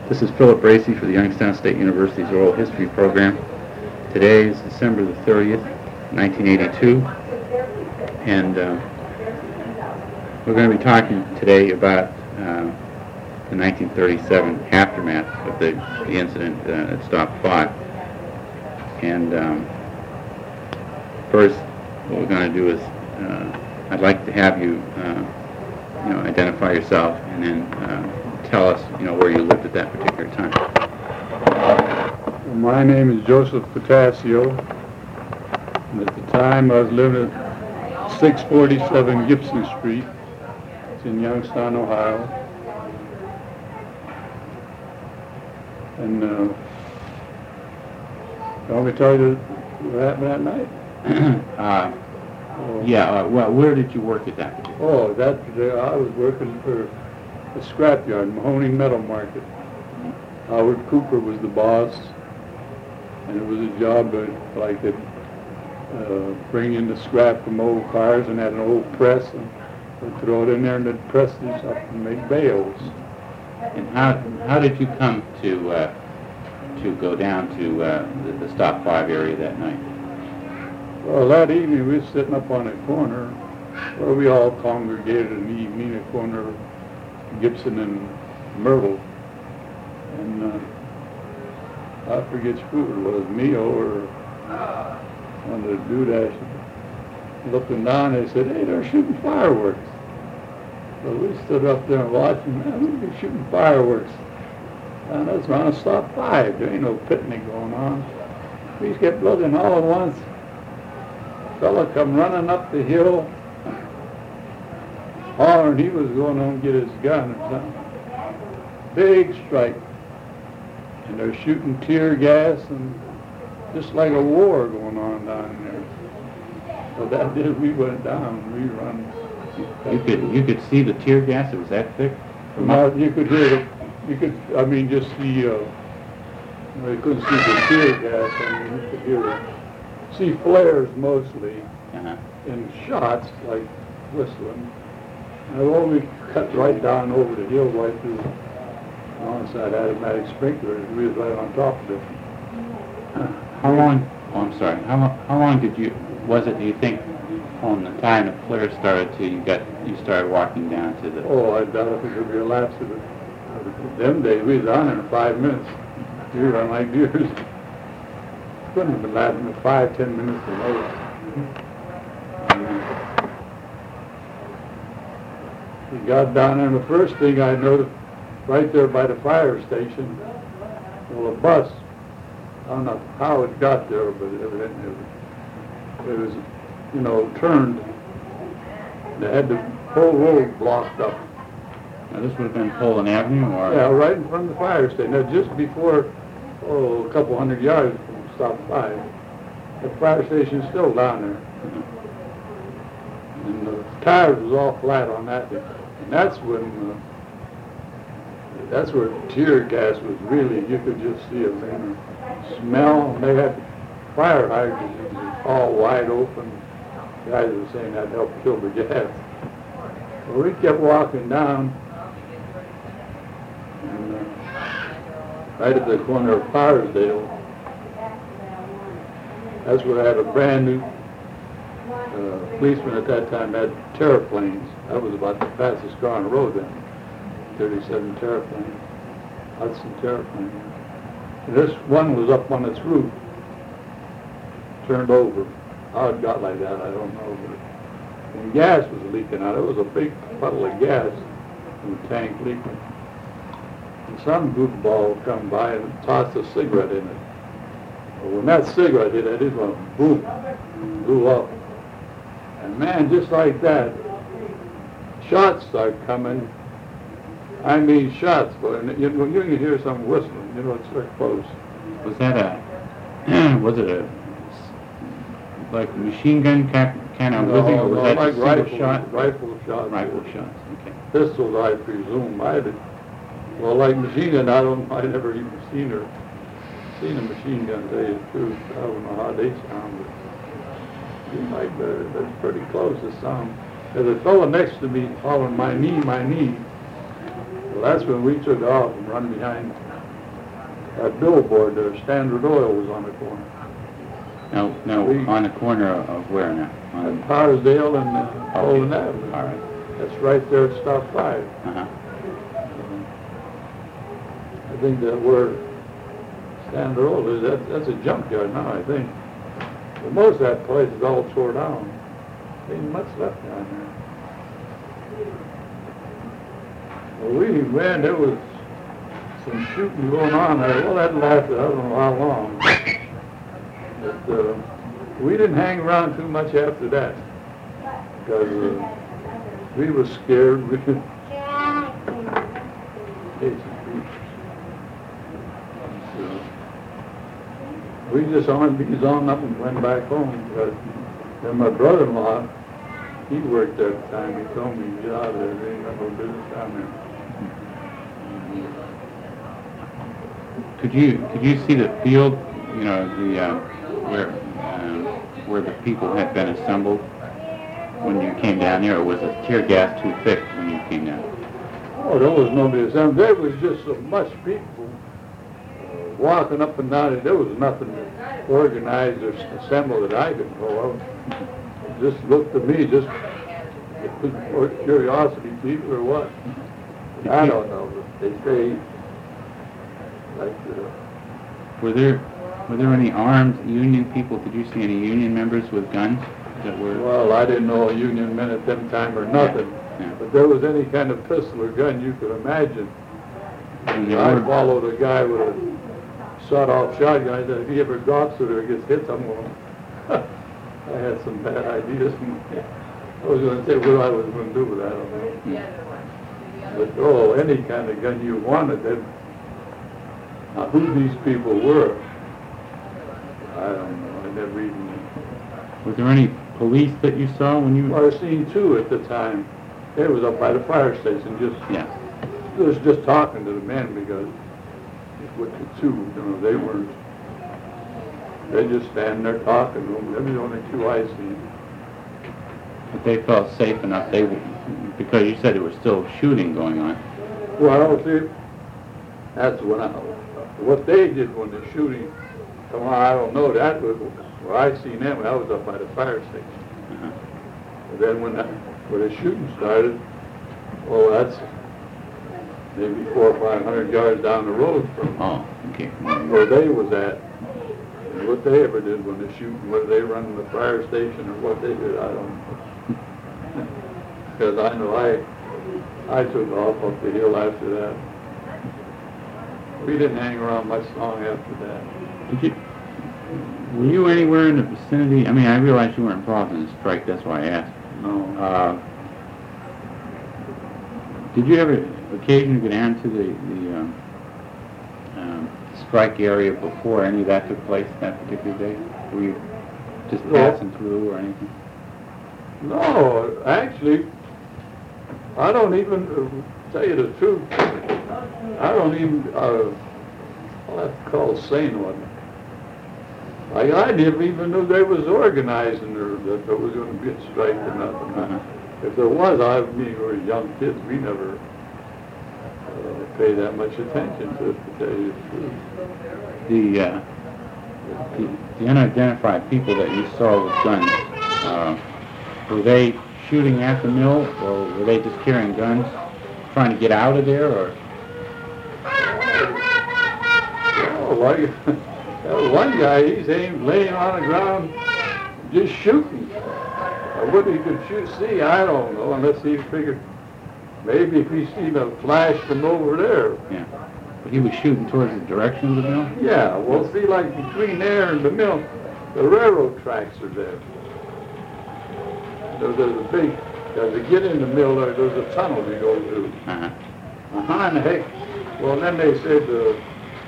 This is Philip Bracey for the Youngstown State University's Oral History Program. Today is December the 30th, 1982, and we're going to be talking today about the 1937 aftermath of the incident at Stop 5. And first, what we're going to do is I'd like to have you, identify yourself and then tell us, where you lived at that particular time. My name is Joseph Potasio, and at the time I was living at 647 Gibson Street. It's in Youngstown, Ohio. And you want me to tell you what happened that night? Well, where did you work at that particular time? I was working for a scrapyard, Mahoney Metal Market. Howard Cooper was the boss, and it was a job like that, bring in the scrap from old cars and had an old press, and they'd throw it in there and they'd press these up and make bales. And how did you come to go down to the Stop 5 area that night? Well, that evening we were sitting up on a corner where we all congregated in the evening, a corner of Gibson and Myrtle. And I forget who it was, Mio or one of the dudes, looking down, they said, "Hey, they're shooting fireworks." So we stood up there and watching, man, we'd be shooting fireworks. And that's around Stop 5. There ain't no picnic going on. We just kept looking all at once. A fella come running up the hill, hollering he was going on to get his gun or something. Big strike. And they're shooting tear gas and just like a war going on down there. So that did, we went down, we run. You could see the tear gas. It was that thick. Well, you could hear it. You could, just see. You couldn't see the tear gas. You could hear it. See flares mostly, and shots like whistling. And we cut right down over the hill, right through. On side automatic sprinklers. We was right on top of it. How long? Oh, I'm sorry. How long was it? Do you think from the time the flare started till you started walking down to the? Oh, I doubt if it could be a lapse of it. Them days we was on there in 5 minutes. We run like deers. Couldn't have been lasting 5-10 minutes or more. We got down there, and the first thing I noticed, right there by the fire station, well, a bus. I don't know how it got there, but evidently it was, turned. They had the whole road blocked up. Now this would have been Poland Avenue, or? Yeah, right in front of the fire station. Now, just before, a couple hundred yards from Stop 5. The fire station's still down there. And the tires was all flat on that. And that's when, that's where tear gas was really, you could just see it, smell. They had fire hydrants all wide open. Guys were saying that helped kill the gas. Well, we kept walking down, and right at the corner of Parsdale, that's where I had a brand new policeman at that time had terraplanes. That was about the fastest car on the road then. 37 terraplane, Hudson terraplane. And this one was up on its roof, turned over. How it got like that, I don't know. But and gas was leaking out. It was a big puddle of gas in the tank leaking. And some goofball come by and tossed a cigarette in it. But when that cigarette hit it, it went boom, blew up. And man, just like that, shots started coming. I mean, shots, but you can hear some whistling. It's very close. Was that was it a like machine gun kind of whizzing, or was that like just rifle shot? Rifle shots. Rifle shots. Okay. Pistols, I presume. Well, like machine gun, I never even seen a machine gun. To tell you the truth, I don't know how they sound, but that's pretty close to sound. There's a fellow next to me hollering, my knee. Well, that's when we took off and run behind That billboard there, Standard Oil was on the corner. No, on the corner of where now? At Parsdale and Golden Avenue. All right. That's right there at Stop 5. Uh-huh. I think that where Standard Oil is, that's a junkyard now, I think. But most of that place is all tore down. There ain't much left down there. Well, there was some shooting going on there. Well, that lasted, I don't know how long. But we didn't hang around too much after that. Because we were scared. We could we just on up and went back home. But then my brother-in-law, he worked there at the time. He told me, get out of there. There ain't got no business down there. Could you see the field? You know, the where the people had been assembled when you came down there, or was the tear gas too thick when you came down? Oh, there was nobody assembled. There was just so much people walking up and down. There was nothing organized or assembled that I could know of. It just looked to me just for curiosity people or what. I don't know. They say like Were there any armed Union people? Did you see any Union members with guns that were? Well, I didn't know a Union men at them time or nothing. Yeah. But there was any kind of pistol or gun you could imagine. I followed a guy with a sawed-off shotgun. I said, if he ever drops it or gets hit, I'm going to... I had some bad ideas. I was going to say what I was going to do with that. I don't know. But, any kind of gun you wanted. Now, who these people were, I don't know. I never even... Was there any police that you saw when you... Well, I seen two at the time. It was up by the fire station, just talking to the men because with the two, they weren't. They just standing there talking to them. They were the only two I seen. But they felt safe enough. Because you said there was still shooting going on. Well, see, that's what they did when the shooting. Come on, I don't know. That was where I seen them. I was up by the fire station. Uh-huh. And then when the shooting started, that's maybe 400 or 500 yards down the road from where they was at. And what they ever did when the shooting, whether they run the fire station or what they did, I don't know. Because I know I took off up the hill after that. We didn't hang around much long after that. Were you anywhere in the vicinity? I mean, I realize you weren't involved in the strike. That's why I asked. No. Did you ever occasionally get down to the strike area before any of that took place that particular day? Were you just passing through or anything? No, actually, I don't even, tell you the truth, I don't even, I'll have to call sane one. I never even knew they was organizing or that there was going to be a strike or nothing. Uh-huh. If there was, we were young kids, we never paid that much attention to it, to tell you the truth. The unidentified people that you saw with guns, were they shooting at the mill, or were they just carrying guns, trying to get out of there, or? One guy, he's laying on the ground, just shooting. What he could see, I don't know, unless he figured maybe if he seen a flash from over there. Yeah. But he was shooting towards the direction of the mill? Yeah, well, see, like between there and the mill, the railroad tracks are there. There's a big, to get in the mill, there's a tunnel you go through. Uh-huh. And the heck, well, then they said the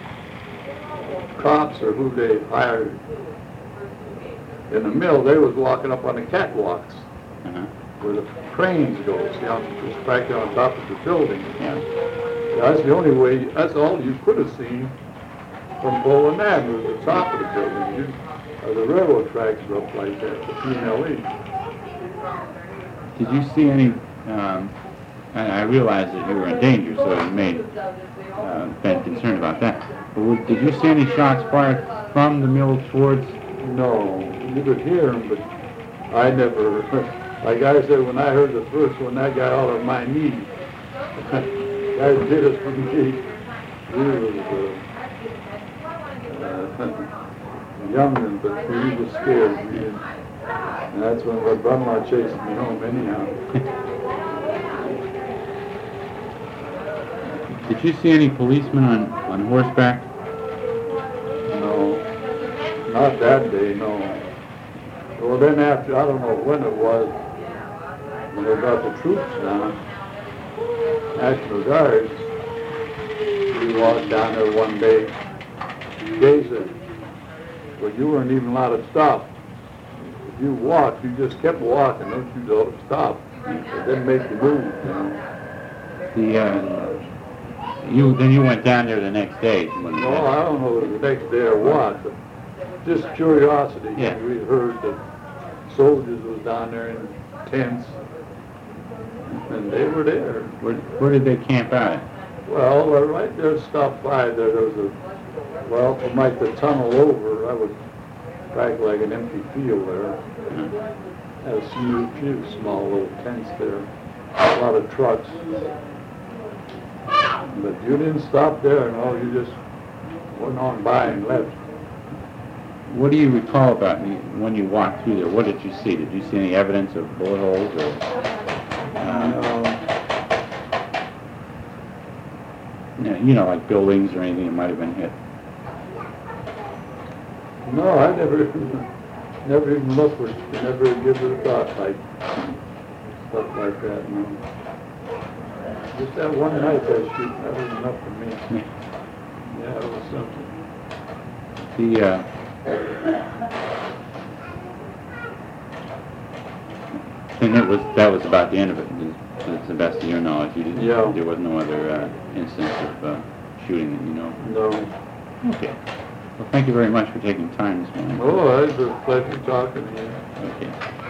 cops or who they hired in the mill, they was walking up on the catwalks where the cranes go. See, it's practically on top of the building. Yeah. That's the only way, that's all you could have seen from Boland Avenue, the top of the building. The railroad tracks were up like that, the P&LE. Did you see any, I realize that you were in danger, so you may have been concerned about that. Did you see any shots fired from the mill towards? No, you could hear them, but I never, like I said, when I heard the first one, that got all on my knees. That did it for me. He was young, but he was scared. And that's when my brother-in-law chased me home anyhow. Did you see any policemen on horseback? No, not that day, no. Well, then after, I don't know when it was, when they got the troops down, National Guards, we walked down there one day. They said, well, you weren't even allowed to stop. If you walked, you just kept walking, don't you don't stop. It didn't make you move, you know. Then you went down there the next day. No, I don't know if it was the next day or what, but just curiosity. Yeah. We heard that soldiers was down there in tents, and they were there. Where did they camp out? Well, right there, stop by there, there was from like the tunnel over, I was back like an empty field there. Had a few small little tents there, a lot of trucks. But you didn't stop there, no, you just went on by and left. What do you recall about when you walked through there? What did you see? Did you see any evidence of bullet holes or? Like buildings or anything that might have been hit? No, I never even looked for it. Never give it a thought, like stuff like that, no. Just that one night that shoot, that was enough for me. Yeah, it was something. And that was about the end of it, to the best of your knowledge. Yeah. There was no other instance of shooting that you know. No. Okay. Well, thank you very much for taking time this morning. Oh, it was a pleasure talking to you. Okay.